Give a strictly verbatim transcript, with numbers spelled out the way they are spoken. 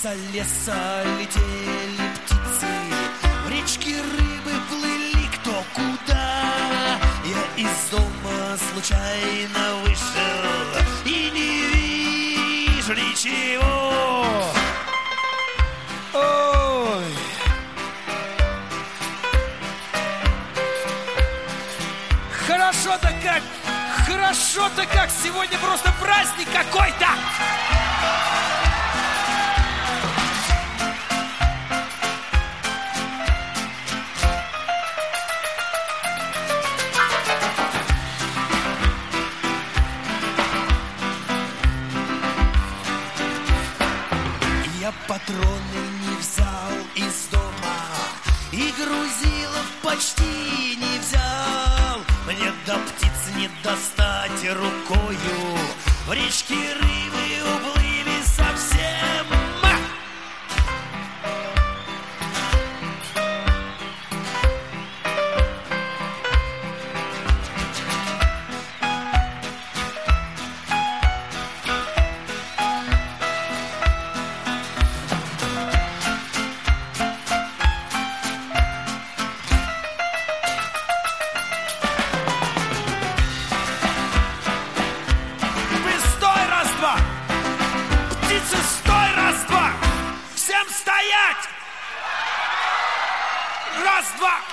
Из-за леса летели птицы, в речке рыбы плыли кто куда. Я из дома случайно вышел и не вижу ничего. Ой. Хорошо-то как, хорошо-то как, сегодня просто праздник какой-то. Я патроны не взял из дома и грузилов почти не взял. Мне до птиц не достать рукою, в речке рыбы уплыли совсем. Стой, раз, два! Всем стоять! Раз, два!